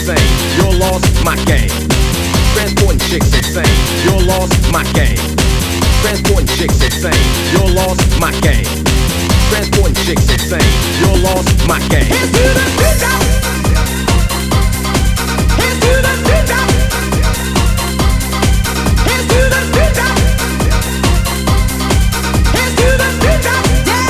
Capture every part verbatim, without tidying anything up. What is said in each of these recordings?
insane. You're lost, my game. Transporting chicks insane. You're lost, my game. Transporting chicks insane. You're lost, my game. Transporting chicks insane. You're lost, my game. Hands to the street out. Hands to the street out. Hands to the street out. Hands to the street out.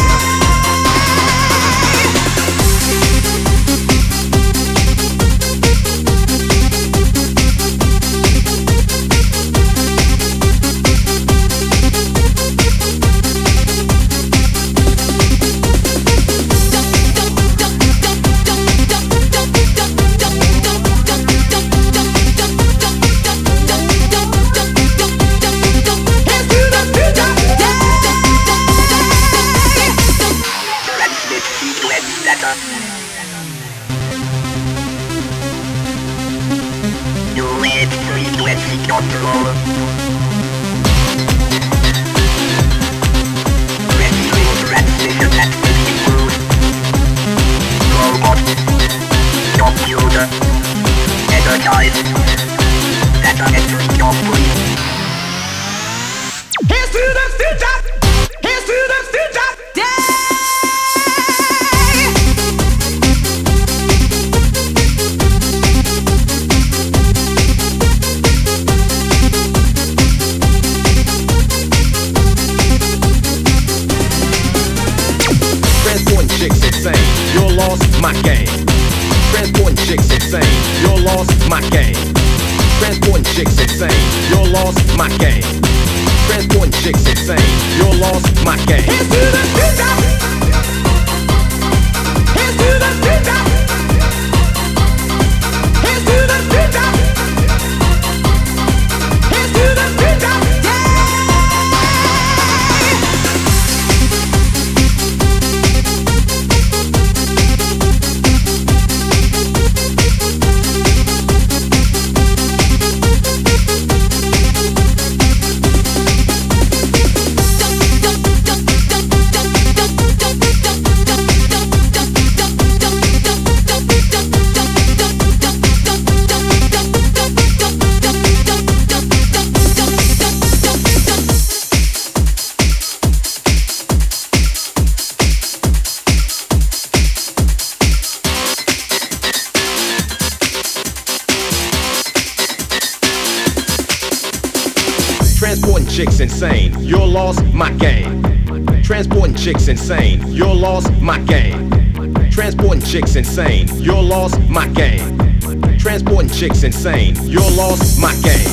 Transporting chicks insane. You're lost, my game. Transporting chicks insane. You're lost, my game. Transporting chicks insane. You're lost, my game. Transporting chicks insane. You're lost, my game.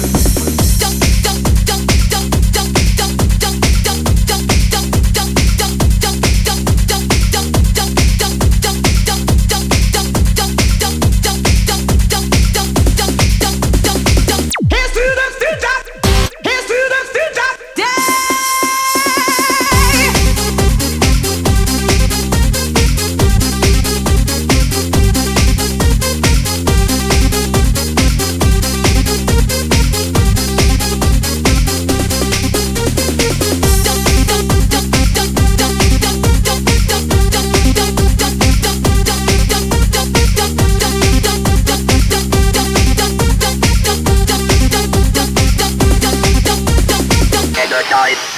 Guys.